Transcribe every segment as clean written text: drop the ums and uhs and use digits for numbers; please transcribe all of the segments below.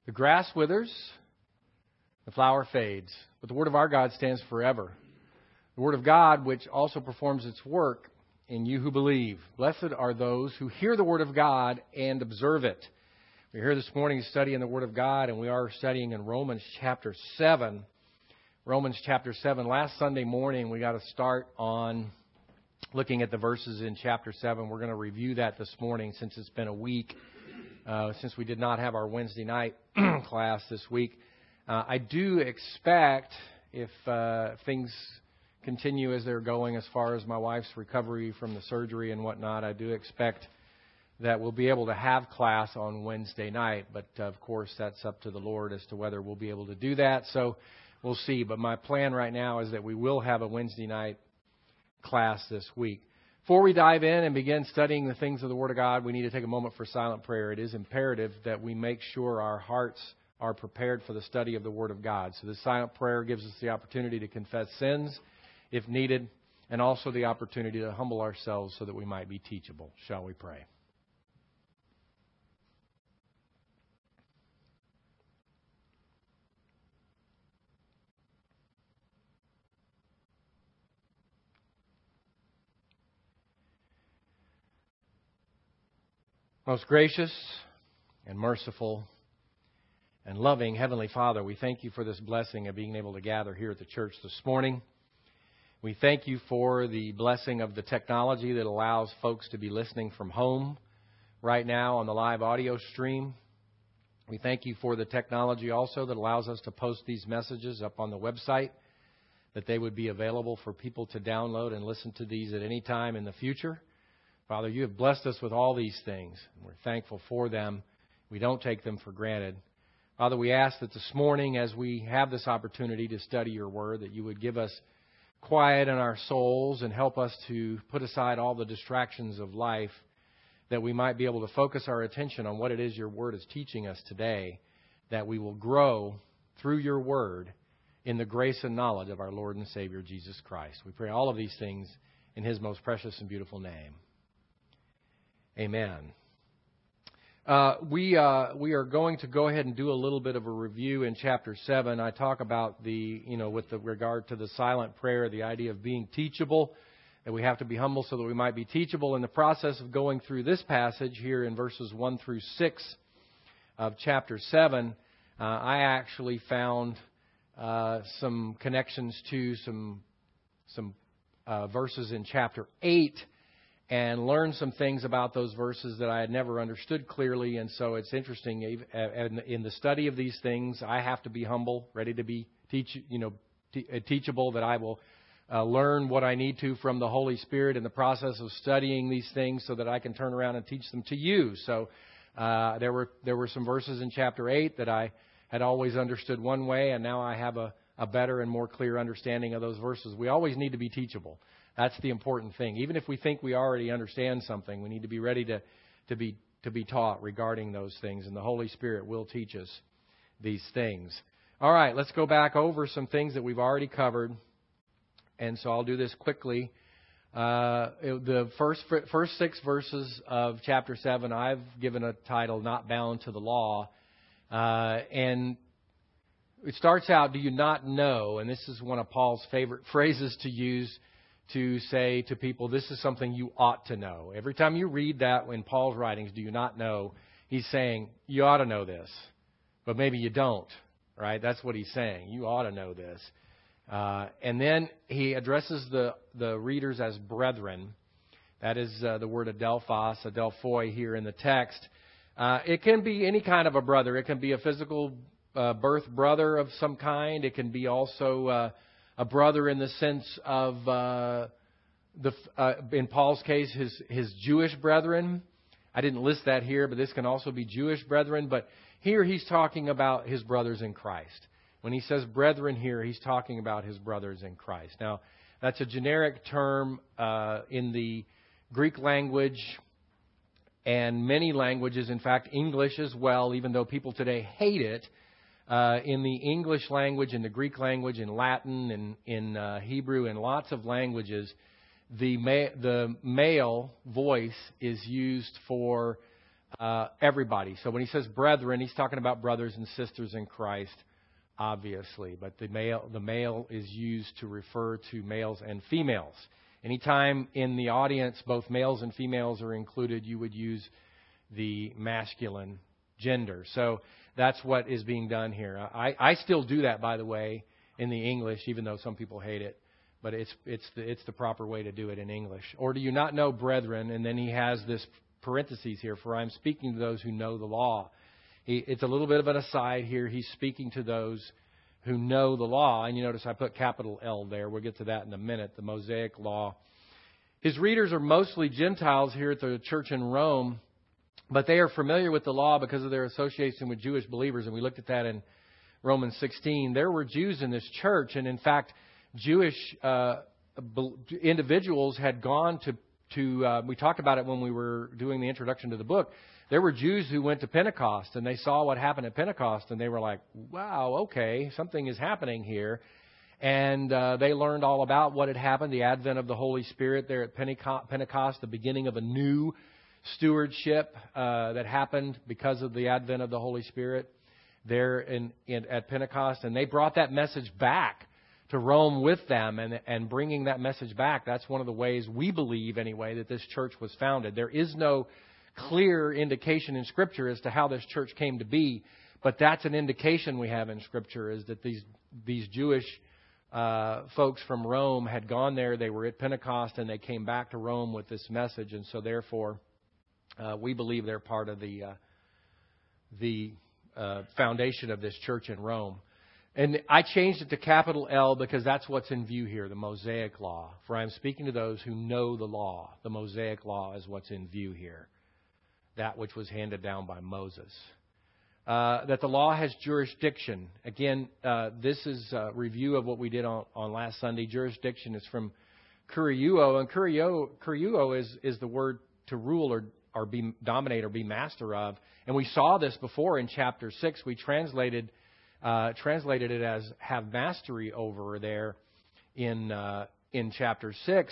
The grass withers, the flower fades, but the word of our God stands forever. The word of God, which also performs its work in you who believe. Blessed are those who hear the word of God and observe it. We're here this morning studying the word of God, and we are studying in Romans chapter 7. Romans chapter 7. Last Sunday morning, we got to start on looking at the verses in chapter 7. We're going to review that this morning since it's been a week, since we did not have our Wednesday night class this week. I do expect, if things continue as they're going as far as my wife's recovery from the surgery and whatnot, I do expect that we'll be able to have class on Wednesday night. But, of course, that's up to the Lord as to whether we'll be able to do that. So we'll see. But my plan right now is that we will have a Wednesday night class this week. Before we dive in and begin studying the things of the Word of God, we need to take a moment for silent prayer. It is imperative that we make sure our hearts are prepared for the study of the Word of God. So this silent prayer gives us the opportunity to confess sins if needed, and also the opportunity to humble ourselves so that we might be teachable. Shall we pray? Most gracious and merciful and loving Heavenly Father, we thank you for this blessing of being able to gather here at the church this morning. We thank you for the blessing of the technology that allows folks to be listening from home right now on the live audio stream. We thank you for the technology also that allows us to post these messages up on the website, that they would be available for people to download and listen to these at any time in the future. Father, you have blessed us with all these things, and we're thankful for them. We don't take them for granted. Father, we ask that this morning, as we have this opportunity to study your word, that you would give us quiet in our souls and help us to put aside all the distractions of life, that we might be able to focus our attention on what it is your word is teaching us today, that we will grow through your word in the grace and knowledge of our Lord and Savior, Jesus Christ. We pray all of these things in his most precious and beautiful name. Amen. We are going to go ahead and do a little bit of a review in chapter 7. I talk about with regard to the silent prayer, the idea of being teachable, that we have to be humble so that we might be teachable. In the process of going through this passage here in verses 1 through 6 of chapter 7, I actually found some connections to some verses in chapter 8, and learned some things about those verses that I had never understood clearly. And so it's interesting, in the study of these things, I have to be humble, ready to be teachable, that I will learn what I need to from the Holy Spirit in the process of studying these things so that I can turn around and teach them to you. So there were some verses in chapter 8 that I had always understood one way, and now I have a better and more clear understanding of those verses. We always need to be teachable. That's the important thing. Even if we think we already understand something, we need to be ready to be taught regarding those things. And the Holy Spirit will teach us these things. All right, let's go back over some things that we've already covered. And so I'll do this quickly. The first 6 verses of chapter 7, I've given a title, Not Bound to the Law. And it starts out, do you not know? And this is one of Paul's favorite phrases to use, to say to people, this is something you ought to know. Every time you read that in Paul's writings, do you not know, he's saying, you ought to know this, but maybe you don't, right? That's what he's saying. You ought to know this. And then he addresses the readers as brethren. That is the word adelphos, adelphoi here in the text. It can be any kind of a brother. It can be a physical birth brother of some kind. It can be also a brother in the sense of, in Paul's case, his Jewish brethren. I didn't list that here, but this can also be Jewish brethren. But here he's talking about his brothers in Christ. When he says brethren here, he's talking about his brothers in Christ. Now, that's a generic term in the Greek language and many languages, in fact, English as well, even though people today hate it. In the English language, in the Greek language, in Latin, and in Hebrew, and lots of languages, the male voice is used for everybody. So when he says brethren, he's talking about brothers and sisters in Christ, obviously. But the male is used to refer to males and females. Anytime in the audience both males and females are included, you would use the masculine gender. So that's what is being done here. I still do that, by the way, in the English, even though some people hate it. But it's the proper way to do it in English. Or do you not know, brethren? And then he has this parentheses here, for I'm speaking to those who know the law. It's a little bit of an aside here. He's speaking to those who know the law. And you notice I put capital L there. We'll get to that in a minute, the Mosaic law. His readers are mostly Gentiles here at the church in Rome, but they are familiar with the law because of their association with Jewish believers. And we looked at that in Romans 16. There were Jews in this church, and in fact, Jewish individuals had gone to we talked about it when we were doing the introduction to the book. There were Jews who went to Pentecost, and they saw what happened at Pentecost, and they were like, wow, okay, something is happening here. And they learned all about what had happened, the advent of the Holy Spirit there at Pentecost, the beginning of a new stewardship that happened because of the advent of the Holy Spirit there at Pentecost. And they brought that message back to Rome with them, and bringing that message back. That's one of the ways we believe, anyway, that this church was founded. There is no clear indication in Scripture as to how this church came to be, but that's an indication we have in Scripture, is that these Jewish folks from Rome had gone there. They were at Pentecost, and they came back to Rome with this message, and so therefore we believe they're part of the foundation of this church in Rome. And I changed it to capital L because that's what's in view here, the Mosaic law. For I am speaking to those who know the law. The Mosaic law is what's in view here, that which was handed down by Moses. That the law has jurisdiction. Again, this is a review of what we did on last Sunday. Jurisdiction is from kuriuo, and kuriuo is the word to rule or be dominate or be master of. And we saw this before in chapter 6. We translated it as have mastery over there in chapter 6.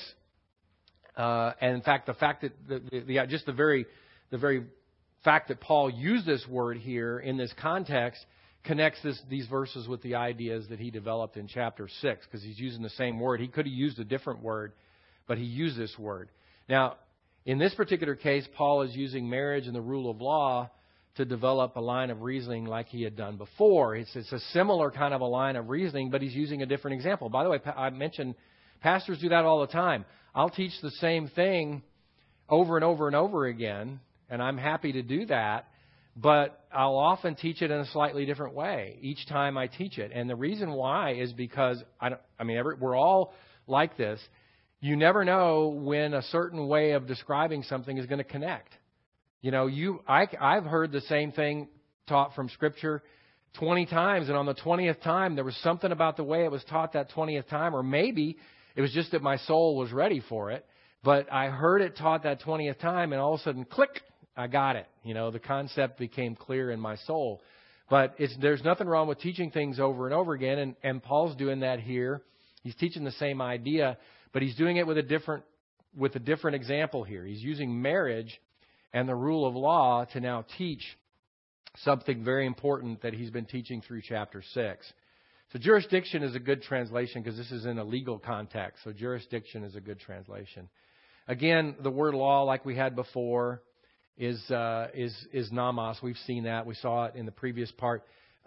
And in fact, the fact that the very fact that Paul used this word here in this context connects these verses with the ideas that he developed in chapter 6, because he's using the same word. He could have used a different word, but he used this word. Now, in this particular case, Paul is using marriage and the rule of law to develop a line of reasoning like he had done before. It's a similar kind of a line of reasoning, but he's using a different example. By the way, I mentioned pastors do that all the time. I'll teach the same thing over and over and over again, and I'm happy to do that, but I'll often teach it in a slightly different way each time I teach it. And the reason why is because, we're all like this. You never know when a certain way of describing something is going to connect. You know, I've heard the same thing taught from Scripture 20 times, and on the 20th time, there was something about the way it was taught that 20th time, or maybe it was just that my soul was ready for it, but I heard it taught that 20th time, and all of a sudden, click, I got it. You know, the concept became clear in my soul. But there's nothing wrong with teaching things over and over again, and Paul's doing that here. He's teaching the same idea, but he's doing it with a different example here. He's using marriage and the rule of law to now teach something very important that he's been teaching through chapter 6. So jurisdiction is a good translation because this is in a legal context. So jurisdiction is a good translation. Again, the word law, like we had before, is nomos. We've seen that. We saw it in the previous part.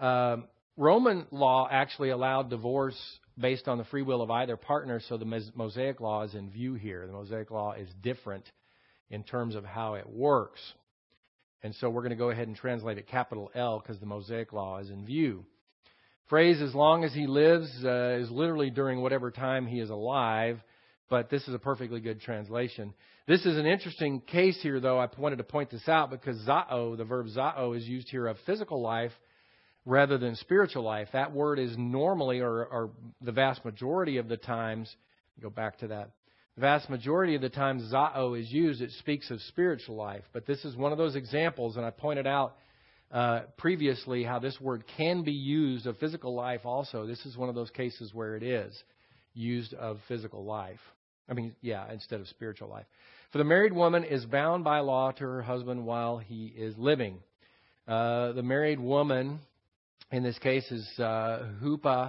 Roman law actually allowed divorce based on the free will of either partner, so the Mosaic law is in view here. The Mosaic law is different in terms of how it works. And so we're going to go ahead and translate it capital L because the Mosaic law is in view. Phrase, as long as he lives, is literally during whatever time he is alive, but this is a perfectly good translation. This is an interesting case here, though. I wanted to point this out because zao, the verb zao, is used here of physical life rather than spiritual life. That word is normally, or the vast majority of the times, go back to that. The vast majority of the time zao is used, it speaks of spiritual life. But this is one of those examples, and I pointed out previously how this word can be used of physical life also. This is one of those cases where it is used of physical life. Instead of spiritual life. For the married woman is bound by law to her husband while he is living. The married woman, in this case, is hupa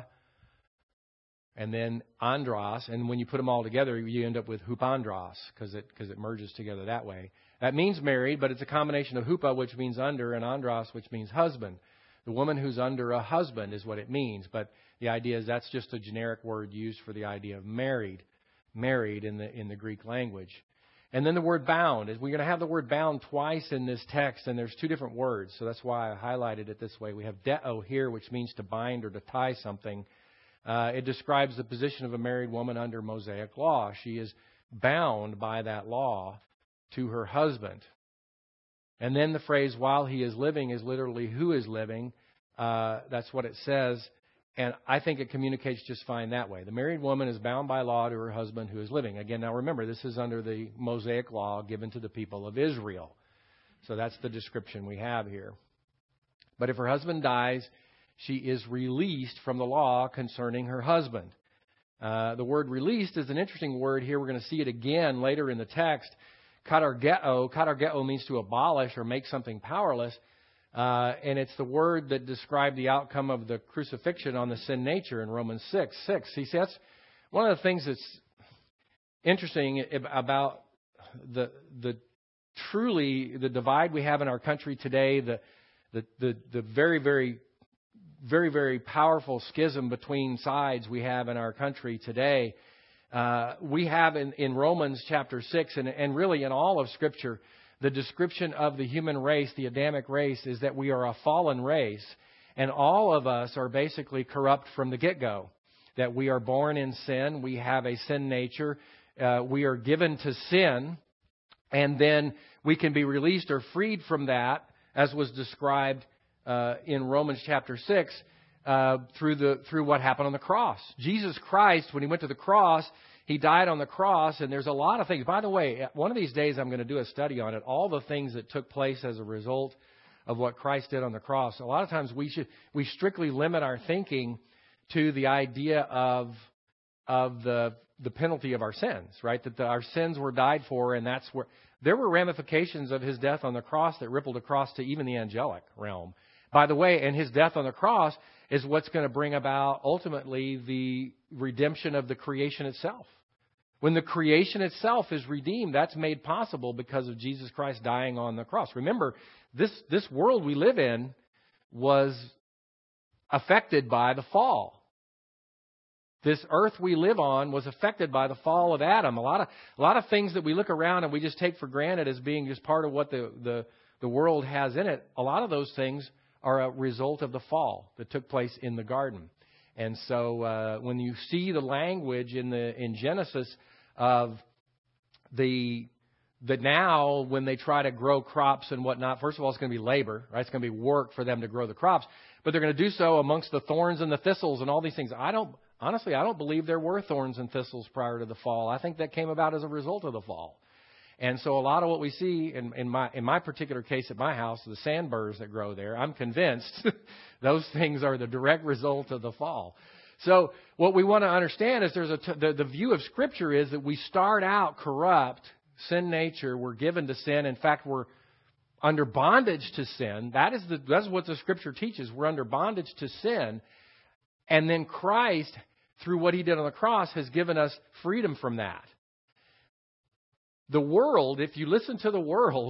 and then andros. And when you put them all together, you end up with hupandros because it merges together that way. That means married, but it's a combination of hupa, which means under, and andros, which means husband. The woman who's under a husband is what it means. But the idea is that's just a generic word used for the idea of married in the Greek language. And then the word bound. We're going to have the word bound twice in this text, and there's two different words. So that's why I highlighted it this way. We have deo here, which means to bind or to tie something. It describes the position of a married woman under Mosaic law. She is bound by that law to her husband. And then the phrase, while he is living, is literally who is living. That's what it says. And I think it communicates just fine that way. The married woman is bound by law to her husband who is living. Again, now remember, this is under the Mosaic law given to the people of Israel. So that's the description we have here. But if her husband dies, she is released from the law concerning her husband. The word released is an interesting word here. We're going to see it again later in the text. Katargeo. Katargeo means to abolish or make something powerless. And it's the word that described the outcome of the crucifixion on the sin nature in Romans 6:6. See, that's one of the things that's interesting about the truly the divide we have in our country today, the very, very, very, very powerful schism between sides we have in our country today. We have in Romans chapter 6 and really in all of Scripture, the description of the human race, the Adamic race, is that we are a fallen race, and all of us are basically corrupt from the get-go. That we are born in sin, we have a sin nature, we are given to sin, and then we can be released or freed from that, as was described in Romans chapter 6, through what happened on the cross. Jesus Christ, when He went to the cross, He died on the cross, and there's a lot of things. By the way, one of these days I'm going to do a study on it, all the things that took place as a result of what Christ did on the cross. A lot of times we strictly limit our thinking to the idea of the penalty of our sins, right? That our sins were died for, and that's where there were ramifications of His death on the cross that rippled across to even the angelic realm. By the way, and His death on the cross is what's going to bring about ultimately the redemption of the creation itself. When the creation itself is redeemed, that's made possible because of Jesus Christ dying on the cross. Remember, this world we live in was affected by the fall. This earth we live on was affected by the fall of Adam. A lot of things that we look around and we just take for granted as being just part of what the world has in it, a lot of those things are a result of the fall that took place in the garden. And so when you see the language in Genesis of the now when they try to grow crops and whatnot, first of all, it's going to be labor, right? It's going to be work for them to grow the crops, but they're going to do so amongst the thorns and the thistles and all these things. I don't believe there were thorns and thistles prior to the fall. I think that came about as a result of the fall. And so a lot of what we see in my particular case at my house, the sandburrs that grow there, I'm convinced those things are the direct result of the fall. So what we want to understand is the view of Scripture is that we start out corrupt, sin nature, we're given to sin. In fact, we're under bondage to sin. That's what the Scripture teaches. We're under bondage to sin. And then Christ, through what He did on the cross, has given us freedom from that. The world, if you listen to the world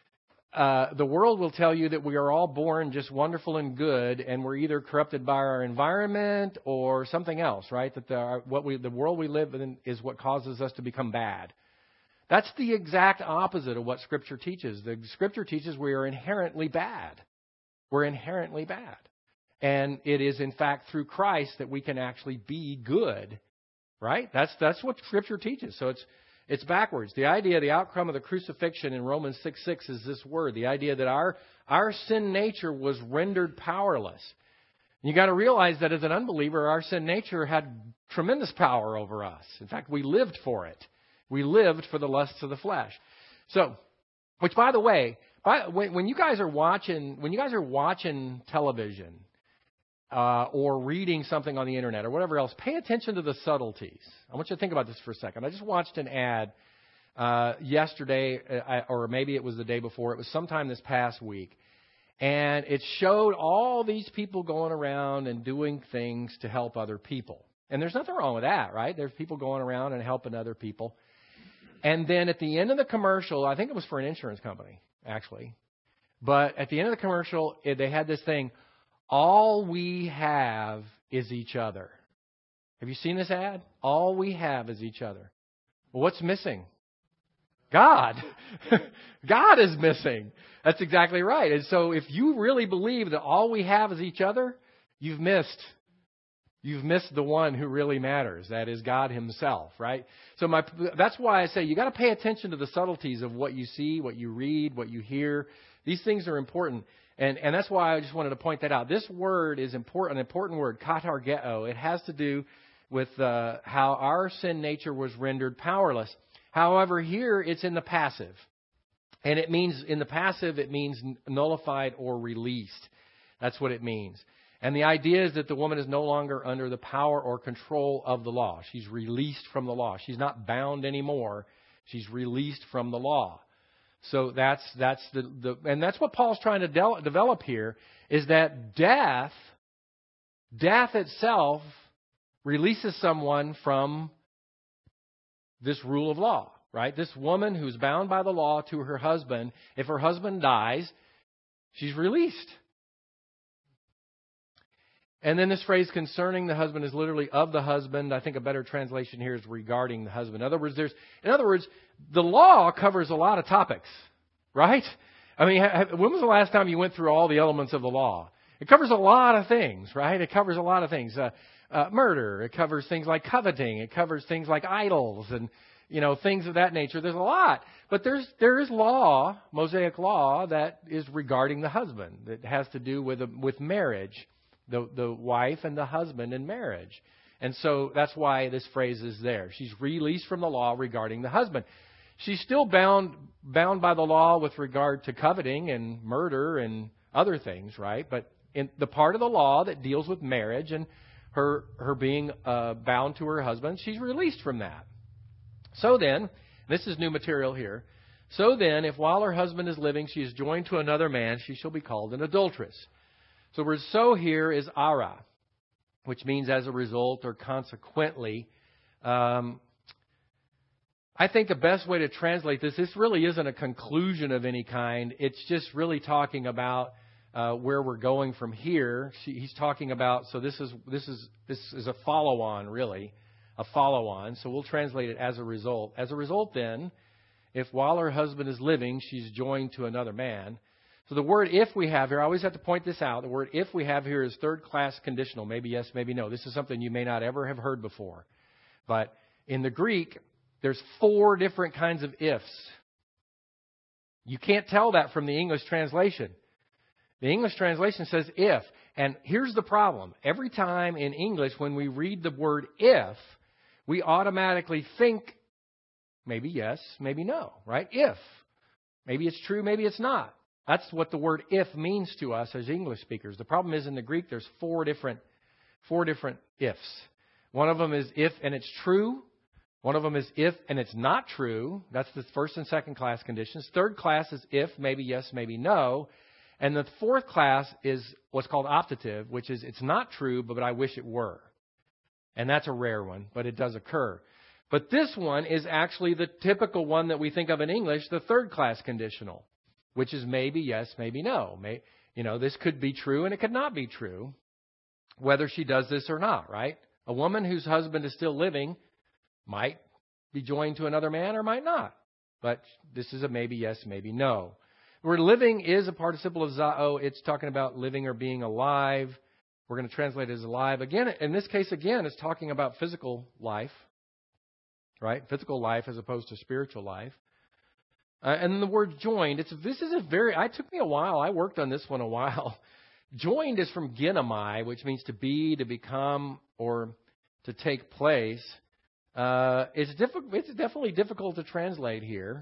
will tell you that we are all born just wonderful and good, and we're either corrupted by our environment or something else, right? That the world we live in is what causes us to become bad. That's the exact opposite of what Scripture teaches. The Scripture teaches we are inherently bad. We're inherently bad. And it is, in fact, through Christ that we can actually be good, right? That's what Scripture teaches. So it's backwards. The idea, the outcome of the crucifixion in Romans 6:6 is this word. The idea that our sin nature was rendered powerless. You got to realize that as an unbeliever, our sin nature had tremendous power over us. In fact, we lived for it. We lived for the lusts of the flesh. So, which by the way, when you guys are watching television, or reading something on the internet or whatever else, pay attention to the subtleties. I want you to think about this for a second. I just watched an ad yesterday, or maybe it was the day before. It was sometime this past week. And it showed all these people going around and doing things to help other people. And there's nothing wrong with that, right? There's people going around and helping other people. And then at the end of the commercial, I think it was for an insurance company, actually. But at the end of the commercial, they had this thing, all we have is each other. Have you seen this ad? All we have is each other. Well, what's missing? God. God is missing. That's exactly right. And so if you really believe that all we have is each other, you've missed the one who really matters. That is God himself, right? So that's why I say you got to pay attention to the subtleties of what you see, what you read, what you hear. These things are important. And that's why I just wanted to point that out. This word is important, an important word, katargeo. It has to do with how our sin nature was rendered powerless. However, here it's in the passive. And it means, in the passive, it means nullified or released. That's what it means. And the idea is that the woman is no longer under the power or control of the law. She's released from the law. She's not bound anymore. She's released from the law. So that's and that's what Paul's trying to develop here, is that death itself releases someone from this rule of law, right? This woman who's bound by the law to her husband, if her husband dies, she's released. And then this phrase concerning the husband is literally of the husband. I think a better translation here is regarding the husband. In other words, the law covers a lot of topics, right? I mean, when was the last time you went through all the elements of the law? It covers a lot of things, right? It covers a lot of things. Murder. It covers things like coveting. It covers things like idols and, things of that nature. There's a lot. But there is law, Mosaic law, that is regarding the husband, that has to do with marriage. The wife and the husband in marriage. And so that's why this phrase is there. She's released from the law regarding the husband. She's still bound by the law with regard to coveting and murder and other things, right? But in the part of the law that deals with marriage and her being bound to her husband, she's released from that. So then, this is new material here. So then, if while her husband is living she is joined to another man, she shall be called an adulteress. So the word so here is ara, which means as a result or consequently. I think the best way to translate this really isn't a conclusion of any kind. It's just really talking about where we're going from here. He's talking about, so this is a follow-on, really, a follow-on. So we'll translate it as a result. As a result, then, if while her husband is living, she's joined to another man. So the word if we have here, I always have to point this out. The word if we have here is third-class conditional. Maybe yes, maybe no. This is something you may not ever have heard before. But in the Greek, there's 4 different kinds of ifs. You can't tell that from the English translation. The English translation says if. And here's the problem. Every time in English when we read the word if, we automatically think maybe yes, maybe no, right? If. Maybe it's true, maybe it's not. That's what the word if means to us as English speakers. The problem is in the Greek there's 4 different ifs. One of them is if and it's true. One of them is if and it's not true. That's the first and second class conditions. Third class is if, maybe yes, maybe no. And the fourth class is what's called optative, which is it's not true, but I wish it were. And that's a rare one, but it does occur. But this one is actually the typical one that we think of in English, the third class conditional, which is maybe yes, maybe no. This could be true and it could not be true, whether she does this or not, right? A woman whose husband is still living might be joined to another man or might not. But this is a maybe yes, maybe no. The word living is a participle of zao. It's talking about living or being alive. We're going to translate it as alive. Again, in this case, again, it's talking about physical life, right? Physical life as opposed to spiritual life. And then the word joined. It took me a while. I worked on this one a while. Joined is from ginomai, which means to be, to become, or to take place. It's definitely difficult to translate here.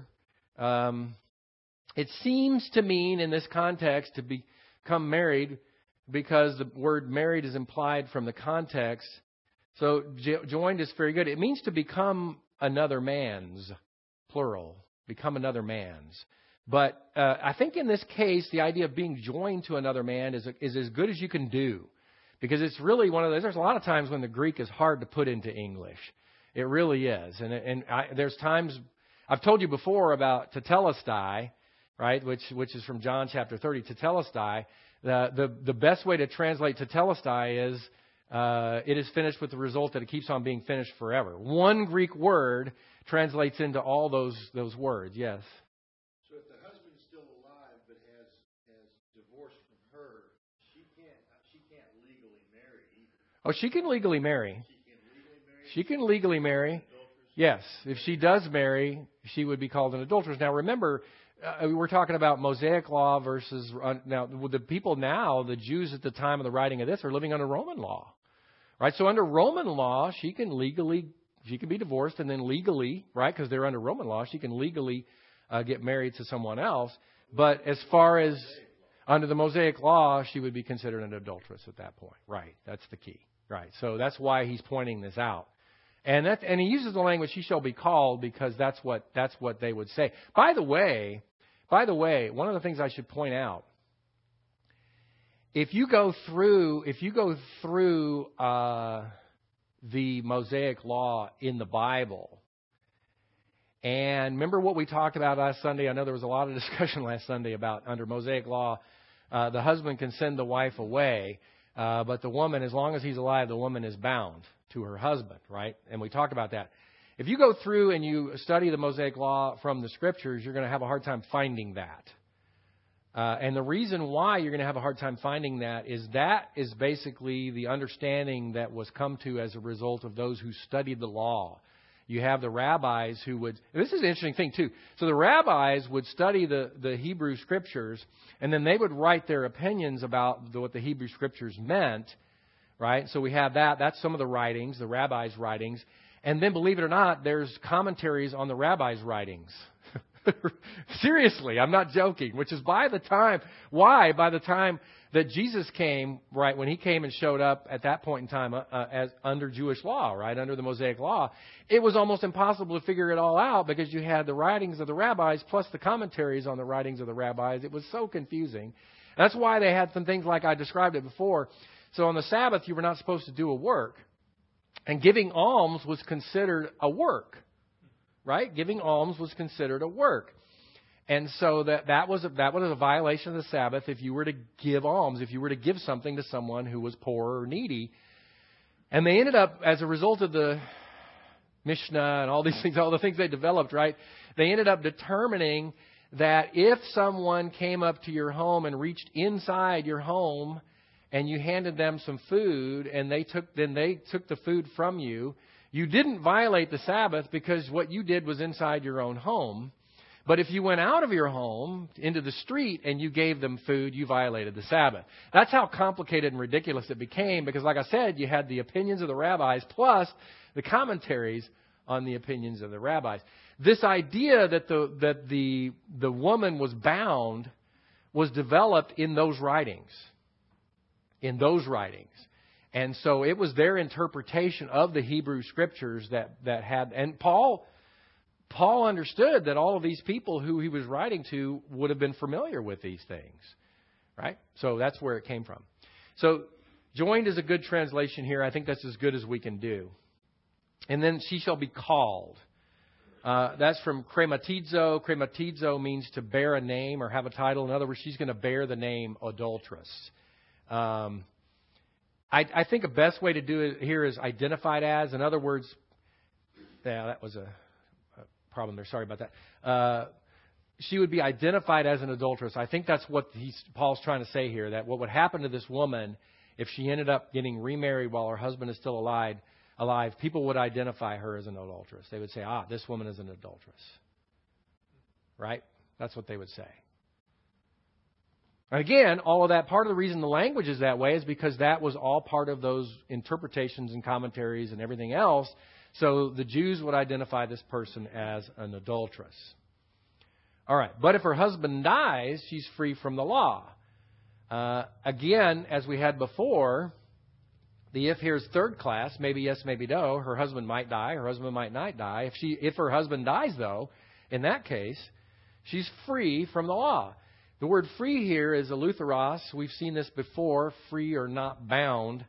It seems to mean in this context to become married because the word married is implied from the context. So joined is very good. It means to become another man's. plural, become another man's. But I think in this case, the idea of being joined to another man is as good as you can do. Because it's really one of those, there's a lot of times when the Greek is hard to put into English. It really is. There's times, I've told you before about tetelestai, right, which is from John chapter 30, tetelestai. The best way to translate tetelestai is, it is finished with the result that it keeps on being finished forever. One Greek word translates into all those words, yes. So if the husband's still alive but has divorced from her, she can't legally marry either. Oh, she can legally marry. She can legally marry. She can legally marry. Yes. If she does marry, she would be called an adulteress. Now remember, we're talking about Mosaic law versus, now the people now, the Jews at the time of the writing of this, are living under Roman law. Right? So under Roman law, she can be divorced and then legally, right, because they're under Roman law, she can legally get married to someone else. But as far as under the Mosaic law, she would be considered an adulteress at that point. Right. That's the key. Right. So that's why he's pointing this out. And he uses the language, she shall be called, because that's what they would say. By the way, one of the things I should point out, if you go through the Mosaic law in the Bible, and remember what we talked about last Sunday. I know there was a lot of discussion last Sunday about under Mosaic law, the husband can send the wife away, but the woman, as long as he's alive, the woman is bound to her husband, right? And we talked about that. If you go through and you study the Mosaic law from the Scriptures, you're going to have a hard time finding that. And the reason why you're going to have a hard time finding that is basically the understanding that was come to as a result of those who studied the law. You have the rabbis who would, and this is an interesting thing too. So the rabbis would study the Hebrew Scriptures, and then they would write their opinions about what the Hebrew Scriptures meant, right? So we have that. That's some of the writings, the rabbis' writings. And then, believe it or not, there's commentaries on the rabbis' writings. Seriously, I'm not joking. Which is by the time that Jesus came, right, when he came and showed up at that point in time as under Jewish law, right, under the Mosaic law, it was almost impossible to figure it all out because you had the writings of the rabbis plus the commentaries on the writings of the rabbis. It was so confusing. That's why they had some things like I described it before. So on the Sabbath, you were not supposed to do a work. And giving alms was considered a work. Right? Giving alms was considered a work. And so that was a violation of the Sabbath if you were to give alms, if you were to give something to someone who was poor or needy. And they ended up, as a result of the Mishnah and all these things, all the things they developed, right? They ended up determining that if someone came up to your home and reached inside your home and you handed them some food and they took the food from you, you didn't violate the Sabbath because what you did was inside your own home. But if you went out of your home into the street and you gave them food, you violated the Sabbath. That's how complicated and ridiculous it became because, like I said, you had the opinions of the rabbis plus the commentaries on the opinions of the rabbis. This idea that the woman was bound was developed in those writings. And so it was their interpretation of the Hebrew Scriptures that had, and Paul understood that all of these people who he was writing to would have been familiar with these things, right? So that's where it came from. So joined is a good translation here. I think that's as good as we can do. And then she shall be called. That's from krematizo. Krematizo means to bear a name or have a title. In other words, she's going to bear the name adulteress. I think the best way to do it here is identified as. In other words, yeah, that was a problem there. Sorry about that. She would be identified as an adulteress. I think that's what Paul's trying to say here, that what would happen to this woman if she ended up getting remarried while her husband is still alive, people would identify her as an adulteress. They would say, this woman is an adulteress. Right? That's what they would say. Again, all of that, part of the reason the language is that way is because that was all part of those interpretations and commentaries and everything else. So the Jews would identify this person as an adulteress. All right. But if her husband dies, she's free from the law. Again, as we had before, the if here's third class, maybe yes, maybe no. Her husband might die. Her husband might not die. If her husband dies, though, in that case, she's free from the law. The word free here is eleutheros. We've seen this before, free or not bound.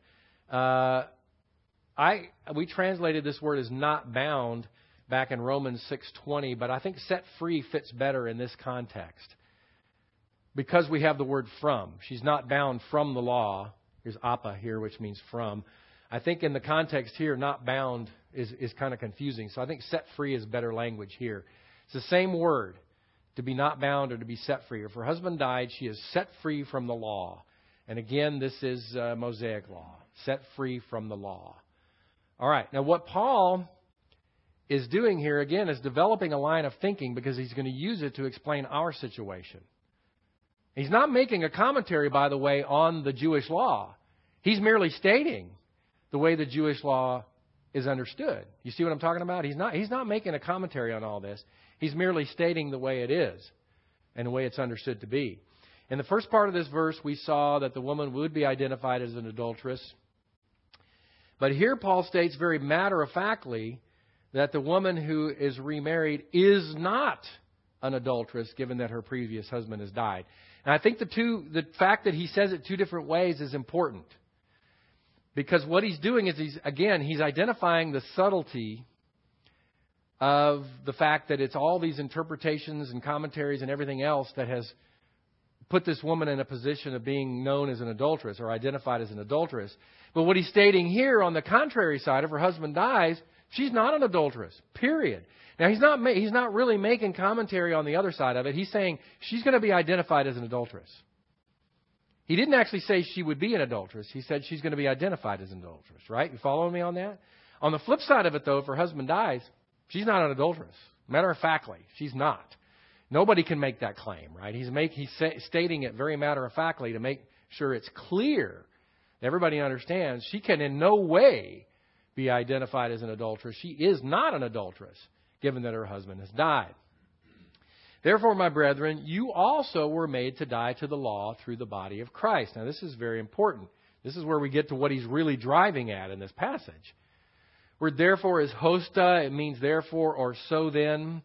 We translated this word as not bound back in Romans 6:20, but I think set free fits better in this context because we have the word from. She's not bound from the law. Here's apa here, which means from. I think in the context here, not bound is kind of confusing. So I think set free is better language here. It's the same word, to be not bound or to be set free. If her husband died, she is set free from the law. And again, this is Mosaic law, set free from the law. All right, now what Paul is doing here, again, is developing a line of thinking because he's going to use it to explain our situation. He's not making a commentary, by the way, on the Jewish law. He's merely stating the way the Jewish law is understood. You see what I'm talking about? He's not making a commentary on all this. He's merely stating the way it is and the way it's understood to be. In the first part of this verse, we saw that the woman would be identified as an adulteress. But here Paul states very matter-of-factly that the woman who is remarried is not an adulteress, given that her previous husband has died. And I think the fact that he says it two different ways is important. Because what he's doing is he's identifying the subtlety of the fact that it's all these interpretations and commentaries and everything else that has put this woman in a position of being known as an adulteress or identified as an adulteress. But what he's stating here on the contrary side, if her husband dies, she's not an adulteress, period. Now, he's not really making commentary on the other side of it. He's saying she's going to be identified as an adulteress. He didn't actually say she would be an adulteress. He said she's going to be identified as an adulteress, right? You following me on that? On the flip side of it, though, if her husband dies, she's not an adulteress. Matter of factly, she's not. Nobody can make that claim, right? He's stating it very matter-of-factly to make sure it's clear. Everybody understands she can in no way be identified as an adulteress. She is not an adulteress, given that her husband has died. Therefore, my brethren, you also were made to die to the law through the body of Christ. Now, this is very important. This is where we get to what he's really driving at in this passage. Word therefore is hosta. It means therefore or so then.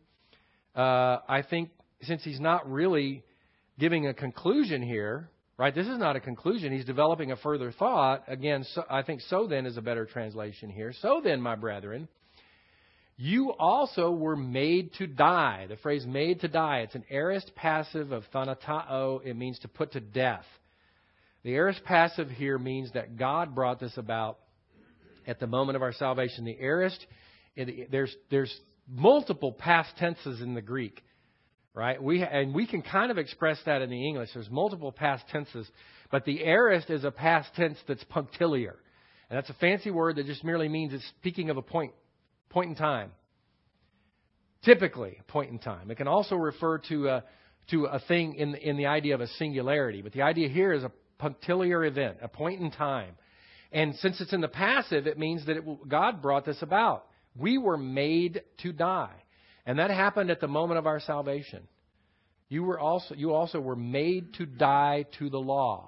I think since he's not really giving a conclusion here, right? This is not a conclusion. He's developing a further thought. Again, I think so then is a better translation here. So then, my brethren, you also were made to die. The phrase made to die, it's an aorist passive of thanatao. It means to put to death. The aorist passive here means that God brought this about at the moment of our salvation. The aorist, there's multiple past tenses in the Greek, right? We can kind of express that in the English. There's multiple past tenses, but the aorist is a past tense that's punctiliar. And that's a fancy word that just merely means it's speaking of a point in time. Typically, a point in time. It can also refer to a thing in the idea of a singularity. But the idea here is a punctiliar event, a point in time. And since it's in the passive, it means that God brought this about. We were made to die. And that happened at the moment of our salvation. You also were made to die to the law.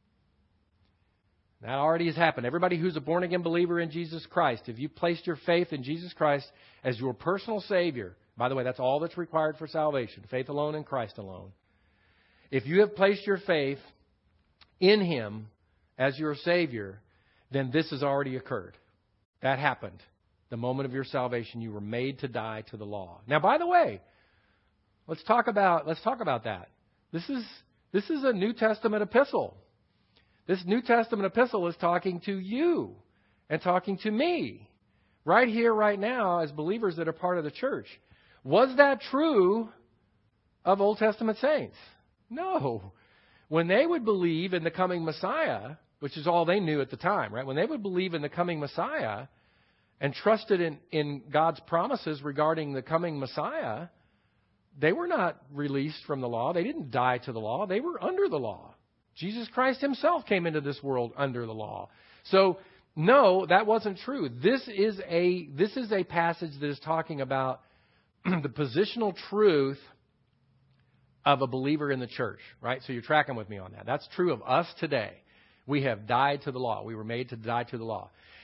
That already has happened. Everybody who's a born-again believer in Jesus Christ, if you've placed your faith in Jesus Christ as your personal Savior, by the way, that's all that's required for salvation, faith alone in Christ alone. If you have placed your faith in Him as your Savior, then this has already occurred. That happened. The moment of your salvation, you were made to die to the law. Now, by the way, let's talk about that. This is a New Testament epistle. This New Testament epistle is talking to you and talking to me right here, right now, as believers that are part of the church. Was that true of Old Testament saints? No. When they would believe in the coming Messiah, which is all they knew at the time, right? When they would believe in the coming Messiah and trusted in God's promises regarding the coming Messiah, they were not released from the law. They didn't die to the law. They were under the law. Jesus Christ Himself came into this world under the law. So, no, that wasn't true. This is a passage that is talking about the positional truth of a believer in the church, right? So you're tracking with me on that. That's true of us today. We have died to the law. We were made to die to the law.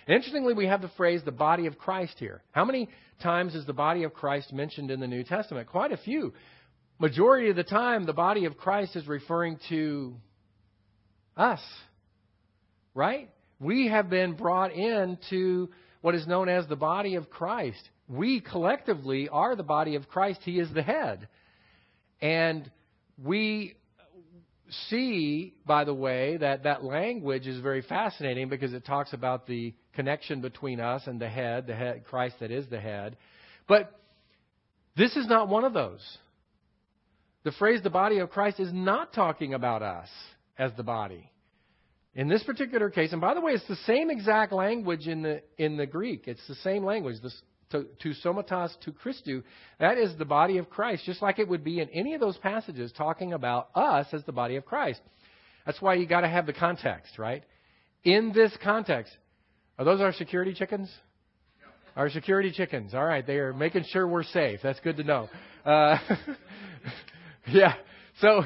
And interestingly, we have the phrase the body of Christ here. How many times is the body of Christ mentioned in the New Testament? Quite a few. Majority of the time, the body of Christ is referring to us, right? We have been brought into what is known as the body of Christ. We collectively are the body of Christ. He is the head. And we see, by the way, that language is very fascinating because it talks about the connection between us and the head, Christ that is the head. But this is not one of those. The phrase the body of Christ is not talking about us as the body. In this particular case, and by the way, it's the same exact language in the Greek. It's the same language. To somatos to Christou, that is the body of Christ, just like it would be in any of those passages talking about us as the body of Christ. That's why you got to have the context, right? In this context, are those our security chickens? Our security chickens. All right, they are making sure we're safe. That's good to know. Yeah. So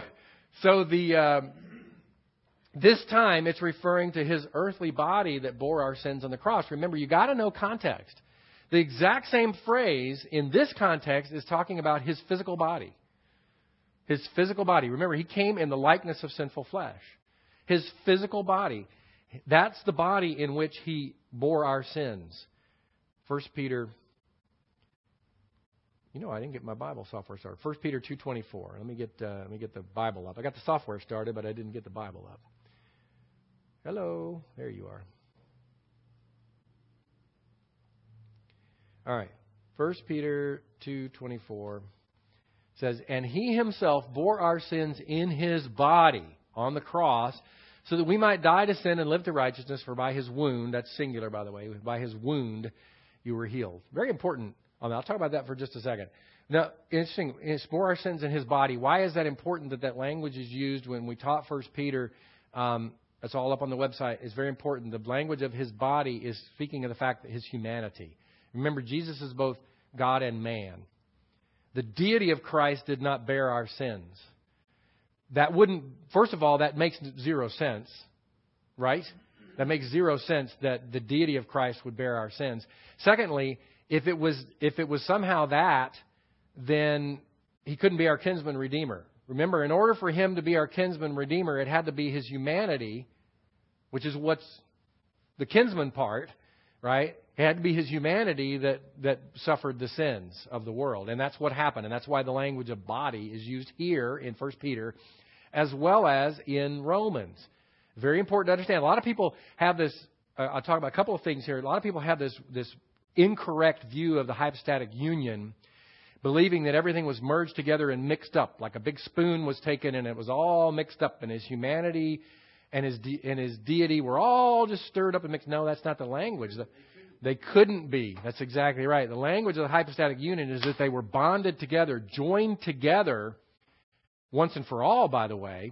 this time it's referring to his earthly body that bore our sins on the cross. Remember, you got to know context. The exact same phrase in this context is talking about his physical body. His physical body. Remember, he came in the likeness of sinful flesh. His physical body. That's the body in which he bore our sins. 1 Peter... I didn't get my Bible software started. 1 Peter 2:24. Let me get the Bible up. I got the software started, but I didn't get the Bible up. Hello. There you are. All right. 1 Peter 2:24 says, "And he himself bore our sins in his body on the cross, so that we might die to sin and live to righteousness, for by his wound," that's singular, by the way, "by his wound you were healed." Very important. I'll talk about that for just a second. Now, interesting, it's bore our sins in his body. Why is that important that language is used when we taught 1 Peter? That's all up on the website. It's very important. The language of his body is speaking of the fact that his humanity. Remember, Jesus is both God and man. The deity of Christ did not bear our sins. First of all, that makes zero sense, right? That makes zero sense that the deity of Christ would bear our sins. Secondly, if it was somehow that, then he couldn't be our kinsman redeemer. Remember, in order for him to be our kinsman redeemer, it had to be his humanity, which is what's the kinsman part, right? It had to be his humanity that suffered the sins of the world. And that's what happened. And that's why the language of body is used here in 1 Peter as well as in Romans. Very important to understand. A lot of people have this, I'll talk about a couple of things here. A lot of people have this incorrect view of the hypostatic union, believing that everything was merged together and mixed up, like a big spoon was taken and it was all mixed up, and his humanity and his deity were all just stirred up and mixed. No, that's not the language. They couldn't be. That's exactly right. The language of the hypostatic union is that they were bonded together, joined together once and for all, by the way.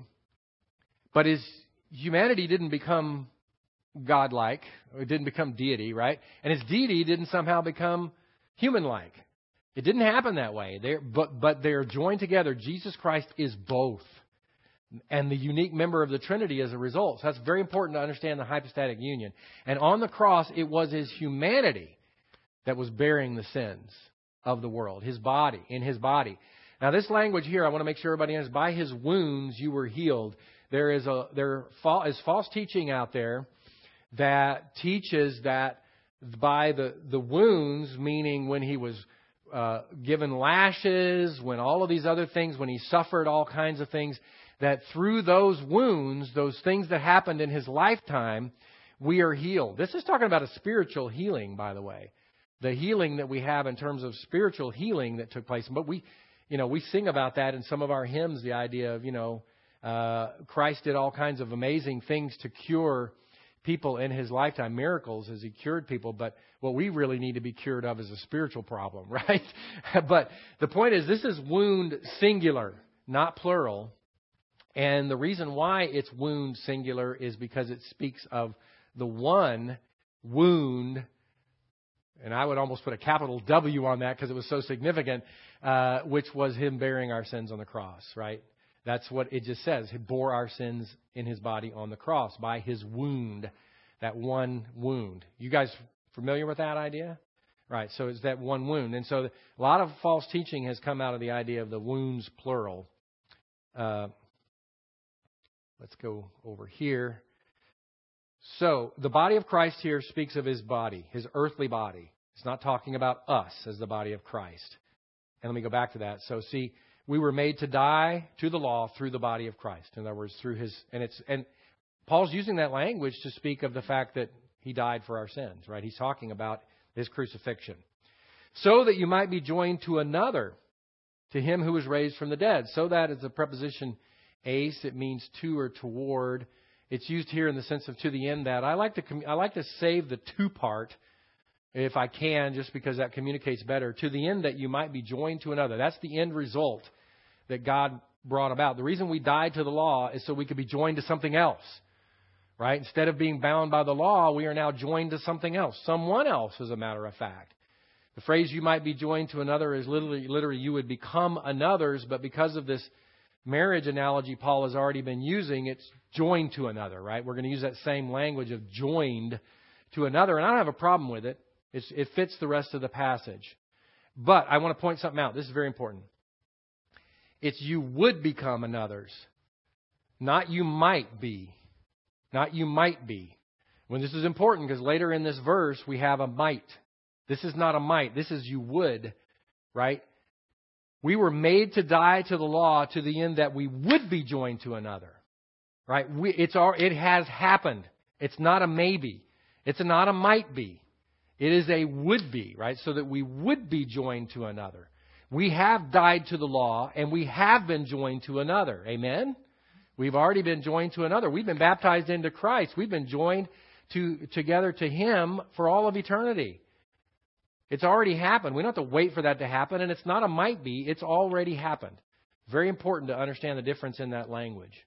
But his humanity didn't become godlike. It didn't become deity, right? And his deity didn't somehow become human-like. It didn't happen that way. But they're joined together. Jesus Christ is both. And the unique member of the Trinity as a result. So that's very important to understand the hypostatic union. And on the cross, it was his humanity that was bearing the sins of the world. His body, in his body. Now this language here, I want to make sure everybody understands, by his wounds you were healed. There is false teaching out there that teaches that by the wounds, meaning when he was given lashes, when all of these other things, when he suffered all kinds of things, that through those wounds, those things that happened in his lifetime, we are healed. This is talking about a spiritual healing, by the way. The healing that we have in terms of spiritual healing that took place. But we sing about that in some of our hymns, the idea of, Christ did all kinds of amazing things to cure people in his lifetime, miracles as he cured people. But what we really need to be cured of is a spiritual problem, right? But the point is, this is wound singular, not plural. And the reason why it's wound singular is because it speaks of the one wound, and I would almost put a capital W on that because it was so significant, which was him bearing our sins on the cross, right? That's what it just says. He bore our sins in his body on the cross by his wound. that one wound. You guys familiar with that idea? Right, so it's that one wound. And so a lot of false teaching has come out of the idea of the wounds plural. Let's go over here. So the body of Christ here speaks of his body, his earthly body. It's not talking about us as the body of Christ. And let me go back to that. So see, we were made to die to the law through the body of Christ. In other words, through his, and Paul's using that language to speak of the fact that he died for our sins, right? He's talking about his crucifixion. So that you might be joined to another, to him who was raised from the dead. So that is the preposition ace. It means to or toward. It's used here in the sense of to the end that. I like to save the to part if I can, just because that communicates better. To the end that you might be joined to another. That's the end result that God brought about. The reason we died to the law is so we could be joined to something else. Right? Instead of being bound by the law, we are now joined to something else. Someone else, as a matter of fact. The phrase you might be joined to another is literally you would become another's, but because of this marriage analogy Paul has already been using, it's joined to another, right? We're going to use that same language of joined to another, and I don't have a problem with it. It fits the rest of the passage. But I want to point something out. This is very important. It's you would become another's, not you might be. Not you might be. When this is important, because later in this verse we have a might. This is not a might. This is you would, right? We were made to die to the law to the end that we would be joined to another, right? It has happened. It's not a maybe. It's not a might be. It is a would be, right? So that we would be joined to another. We have died to the law and we have been joined to another. Amen? We've already been joined to another. We've been baptized into Christ. We've been joined together to Him for all of eternity. It's already happened. We don't have to wait for that to happen. And it's not a might be. It's already happened. Very important to understand the difference in that language.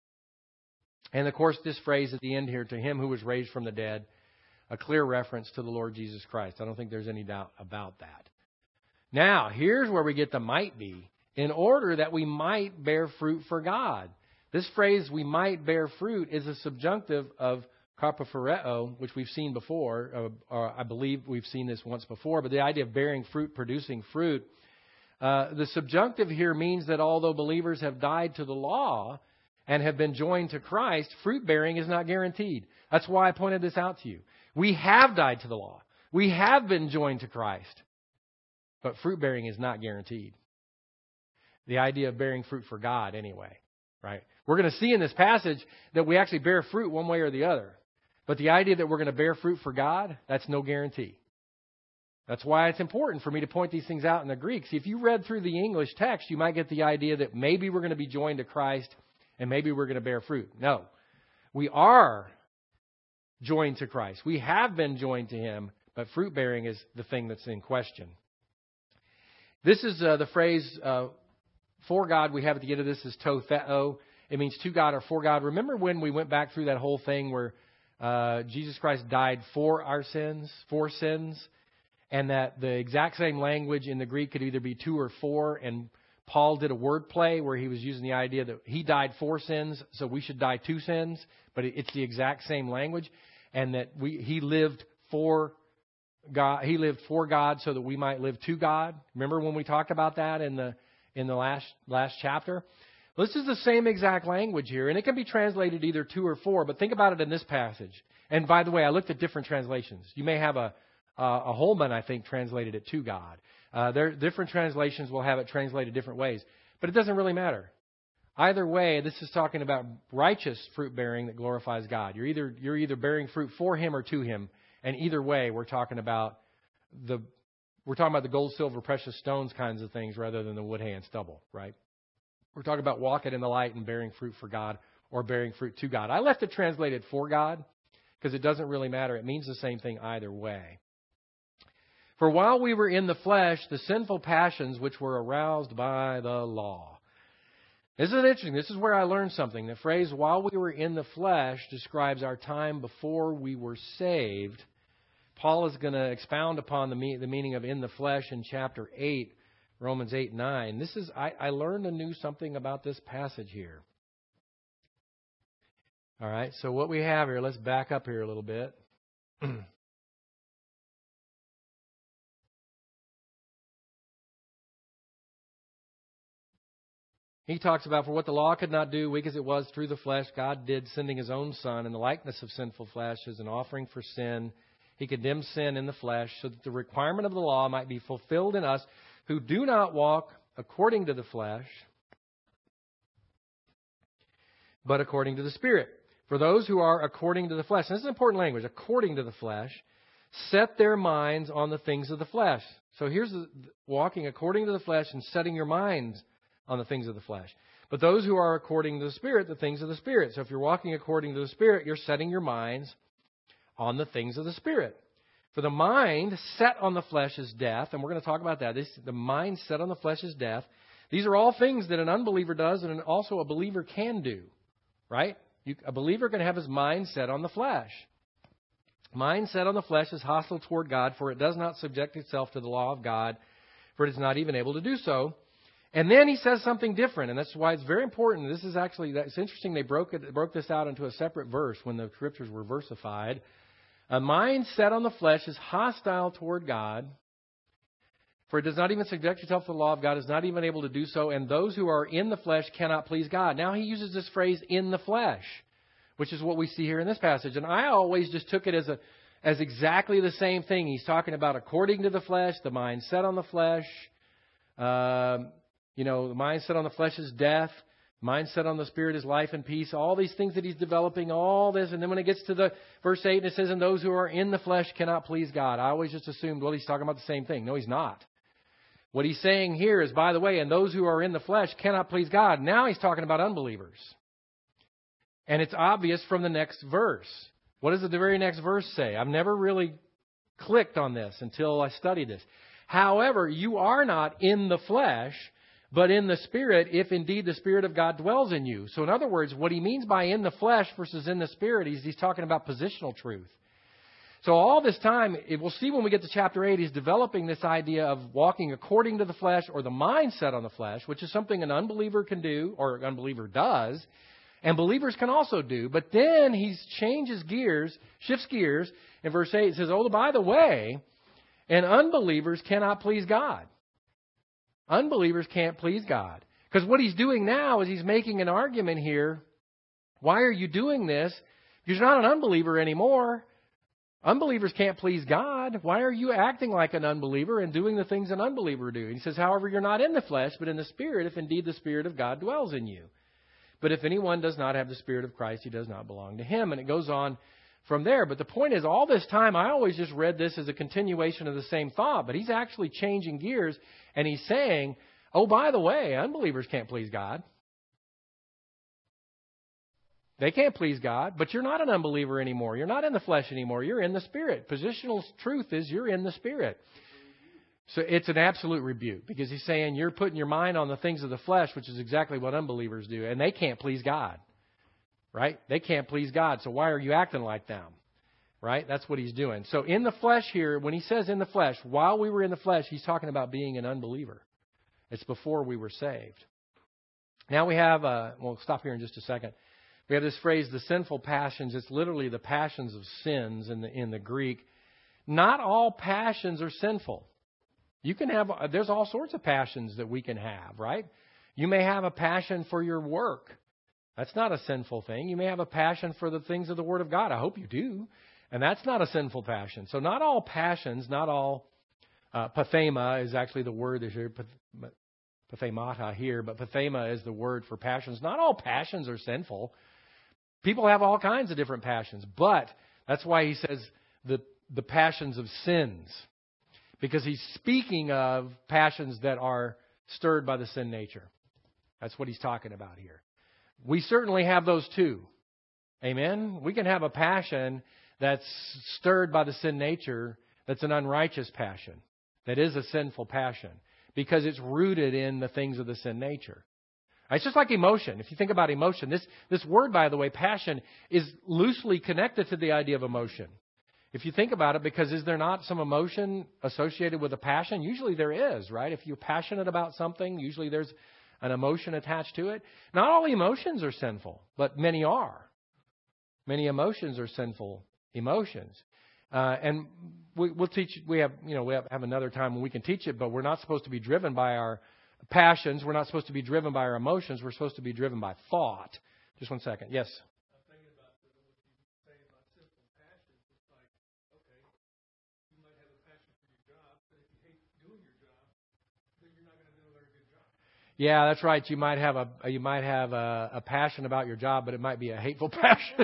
And of course, this phrase at the end here, to Him who was raised from the dead, a clear reference to the Lord Jesus Christ. I don't think there's any doubt about that. Now, here's where we get the might be. In order that we might bear fruit for God. This phrase, we might bear fruit, is a subjunctive of karpophoreio, which we've seen before. Or I believe we've seen this once before. But the idea of bearing fruit, producing fruit. The subjunctive here means that although believers have died to the law and have been joined to Christ, fruit bearing is not guaranteed. That's why I pointed this out to you. We have died to the law. We have been joined to Christ. But fruit bearing is not guaranteed. The idea of bearing fruit for God anyway. Right? We're going to see in this passage that we actually bear fruit one way or the other. But the idea that we're going to bear fruit for God, that's no guarantee. That's why it's important for me to point these things out in the Greek. See, if you read through the English text, you might get the idea that maybe we're going to be joined to Christ and maybe we're going to bear fruit. No. We are joined to Christ. We have been joined to Him, but fruit bearing is the thing that's in question. This is the phrase for God we have at the end of this is to theo. It means to God or for God. Remember when we went back through that whole thing where Jesus Christ died for our sins, and that the exact same language in the Greek could either be to or for, and Paul did a word play where he was using the idea that He died for sins, so we should die to sins, but it's the exact same language, and that He lived for God. He lived for God so that we might live to God. Remember when we talked about that in the last chapter? Well, this is the same exact language here, and it can be translated either to or for, but think about it in this passage. And by the way, I looked at different translations. You may have a Holman, I think, translated it to God. There different translations will have it translated different ways, but it doesn't really matter. Either way, this is talking about righteous fruit bearing that glorifies God. You're either bearing fruit for Him or to Him, and either way, we're talking about the gold, silver, precious stones kinds of things rather than the wood, hay, and stubble, right? We're talking about walking in the light and bearing fruit for God or bearing fruit to God. I left it translated for God because it doesn't really matter. It means the same thing either way. For while we were in the flesh, the sinful passions which were aroused by the law. This is interesting. This is where I learned something. The phrase, while we were in the flesh, describes our time before we were saved. Paul is going to expound upon the meaning of in the flesh in chapter 8, Romans 8:9. I learned anew something about this passage here. All right, so what we have here, let's back up here a little bit. He talks about, for what the law could not do, weak as it was through the flesh, God did, sending His own Son in the likeness of sinful flesh as an offering for sin. He condemned sin in the flesh so that the requirement of the law might be fulfilled in us who do not walk according to the flesh, but according to the Spirit. For those who are according to the flesh, and this is important language, according to the flesh, set their minds on the things of the flesh. So here's walking according to the flesh and setting your minds on the things of the flesh. But those who are according to the Spirit, the things of the Spirit. So if you're walking according to the Spirit, you're setting your minds on the things of the Spirit. For the mind set on the flesh is death, and we're going to talk about that. The mind set on the flesh is death. These are all things that an unbeliever does and also a believer can do, right? A believer can have his mind set on the flesh. Mind set on the flesh is hostile toward God, for it does not subject itself to the law of God, for it is not even able to do so. And then he says something different, and that's why it's very important. This is actually, it's interesting they broke this out into a separate verse when the scriptures were versified. A mind set on the flesh is hostile toward God, for it does not even subject itself to the law of God, is not even able to do so, and those who are in the flesh cannot please God. Now he uses this phrase, in the flesh, which is what we see here in this passage. And I always just took it as exactly the same thing. He's talking about according to the flesh, the mind set on the flesh. The mind set on the flesh is death. Mind set on the Spirit is life and peace. All these things that he's developing, all this. And then when it gets to the verse 8, and it says, and those who are in the flesh cannot please God. I always just assumed, well, he's talking about the same thing. No, he's not. What he's saying here is, by the way, and those who are in the flesh cannot please God. Now he's talking about unbelievers. And it's obvious from the next verse. What does the very next verse say? I've never really clicked on this until I studied this. However, you are not in the flesh, but in the Spirit, if indeed the Spirit of God dwells in you. So in other words, what he means by in the flesh versus in the Spirit, he's talking about positional truth. So all this time, we'll see when we get to chapter 8, he's developing this idea of walking according to the flesh or the mindset on the flesh, which is something an unbeliever can do or an unbeliever does, and believers can also do. But then he shifts gears. In verse 8, it says, oh, by the way, and unbelievers cannot please God. Unbelievers can't please God. Because what he's doing now is he's making an argument here. Why are you doing this? Because you're not an unbeliever anymore. Unbelievers can't please God. Why are you acting like an unbeliever and doing the things an unbeliever do? And he says, however, you're not in the flesh, but in the Spirit, if indeed the Spirit of God dwells in you. But if anyone does not have the Spirit of Christ, he does not belong to him. And it goes on from there. But the point is, all this time, I always just read this as a continuation of the same thought. But he's actually changing gears, and he's saying, oh, by the way, unbelievers can't please God. They can't please God, but you're not an unbeliever anymore. You're not in the flesh anymore. You're in the Spirit. Positional truth is you're in the Spirit. So it's an absolute rebuke, because he's saying you're putting your mind on the things of the flesh, which is exactly what unbelievers do, and they can't please God. Right? They can't please God, so why are you acting like them? Right? That's what he's doing. So in the flesh here, when he says in the flesh, while we were in the flesh, he's talking about being an unbeliever. It's before we were saved. Now we have, we'll stop here in just a second. We have this phrase, the sinful passions. It's literally the passions of sins in the Greek. Not all passions are sinful. You can have, there's all sorts of passions that we can have, right? You may have a passion for your work. That's not a sinful thing. You may have a passion for the things of the Word of God. I hope you do. And that's not a sinful passion. So not all passions, not all, pathema is actually the word that's here, pathemata here, but pathema is the word for passions. Not all passions are sinful. People have all kinds of different passions. But that's why he says the passions of sins. Because he's speaking of passions that are stirred by the sin nature. That's what he's talking about here. We certainly have those too. Amen? We can have a passion that's stirred by the sin nature, that's an unrighteous passion, that is a sinful passion, because it's rooted in the things of the sin nature. It's just like emotion. If you think about emotion, this word, by the way, passion, is loosely connected to the idea of emotion. If you think about it, because is there not some emotion associated with a passion? Usually there is, right? If you're passionate about something, usually there's an emotion attached to it. Not all emotions are sinful, but many are. Many emotions are sinful emotions. And we'll teach. We have another time when we can teach it, but we're not supposed to be driven by our passions. We're not supposed to be driven by our emotions. We're supposed to be driven by thought. Just one second. Yes. I'm thinking about what you say about simple passions. It's like, okay, you might have a passion for your job, but if you hate doing your job, then you're not going to do a very good job. Yeah, that's right. You might have a passion about your job, but it might be a hateful passion.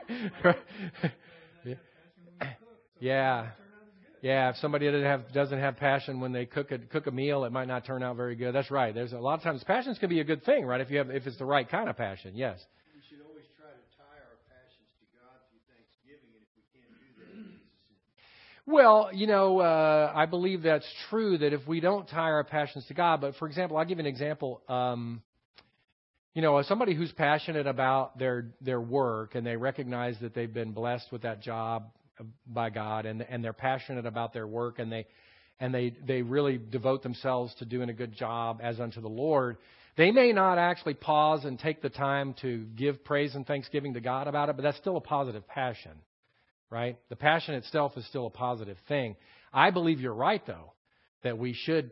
Yeah. Yeah, if somebody doesn't have passion when they cook a meal, it might not turn out very good. That's right. There's a lot of times passions can be a good thing, right? If it's the right kind of passion. Yes. We should always try to tie our passions to God through Thanksgiving, and if we can't do that, it's a sin. Well, I believe that's true, that if we don't tie our passions to God, but for example, I'll give you an example. Somebody who's passionate about their work and they recognize that they've been blessed with that job by God, and they're passionate about their work, and they really devote themselves to doing a good job as unto the Lord. They may not actually pause and take the time to give praise and thanksgiving to God about it, but that's still a positive passion, right? The passion itself is still a positive thing. I believe you're right, though, that we should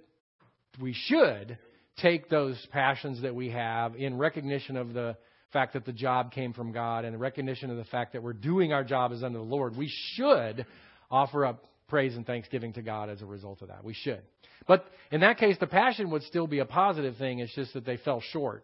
take those passions that we have in recognition of the fact that the job came from God and the recognition of the fact that we're doing our job as unto the Lord. We should offer up praise and thanksgiving to God as a result of that. We should. But in that case, the passion would still be a positive thing. It's just that they fell short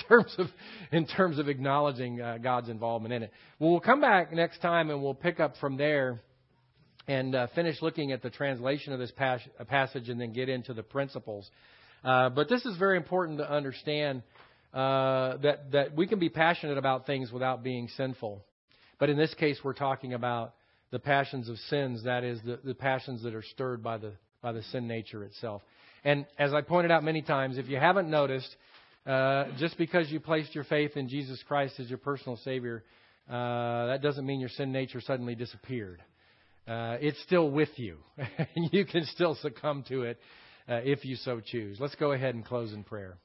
in terms of acknowledging God's involvement in it. Well, we'll come back next time and we'll pick up from there and finish looking at the translation of this passage and then get into the principles. But this is very important to understand. That we can be passionate about things without being sinful. But in this case, we're talking about the passions of sins, that is, the passions that are stirred by the sin nature itself. And as I pointed out many times, if you haven't noticed, just because you placed your faith in Jesus Christ as your personal Savior, that doesn't mean your sin nature suddenly disappeared. It's still with you. You can still succumb to it if you so choose. Let's go ahead and close in prayer.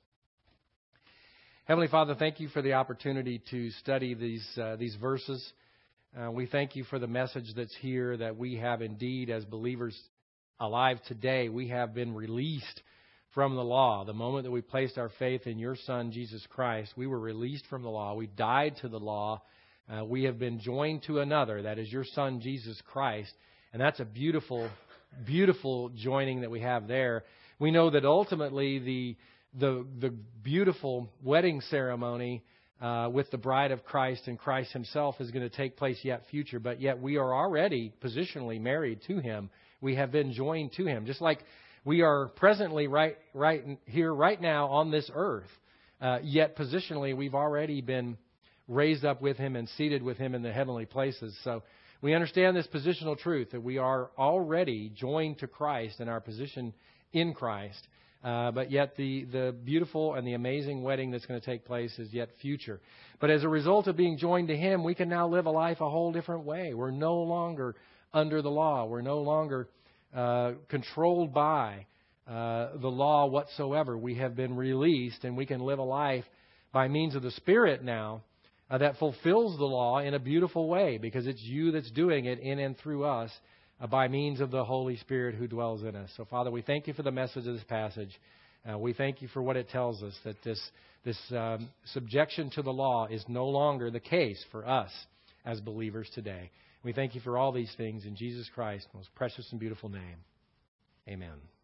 Heavenly Father, thank you for the opportunity to study these verses. We thank you for the message that's here, that we have indeed, as believers alive today, we have been released from the law. The moment that we placed our faith in your Son, Jesus Christ, we were released from the law. We died to the law. We have been joined to another, that is your Son, Jesus Christ. And that's a beautiful, beautiful joining that we have there. We know that ultimately the beautiful wedding ceremony with the bride of Christ and Christ himself is going to take place yet future, but yet we are already positionally married to him. We have been joined to him, just like we are presently right here, right now on this earth. Yet positionally, we've already been raised up with him and seated with him in the heavenly places. So we understand this positional truth, that we are already joined to Christ in our position in Christ. But yet the beautiful and the amazing wedding that's going to take place is yet future. But as a result of being joined to him, we can now live a life a whole different way. We're no longer under the law. We're no longer controlled by the law whatsoever. We have been released, and we can live a life by means of the Spirit now that fulfills the law in a beautiful way, because it's you that's doing it in and through us by means of the Holy Spirit who dwells in us. So, Father, we thank you for the message of this passage. We thank you for what it tells us, that this subjection to the law is no longer the case for us as believers today. We thank you for all these things in Jesus Christ's most precious and beautiful name. Amen.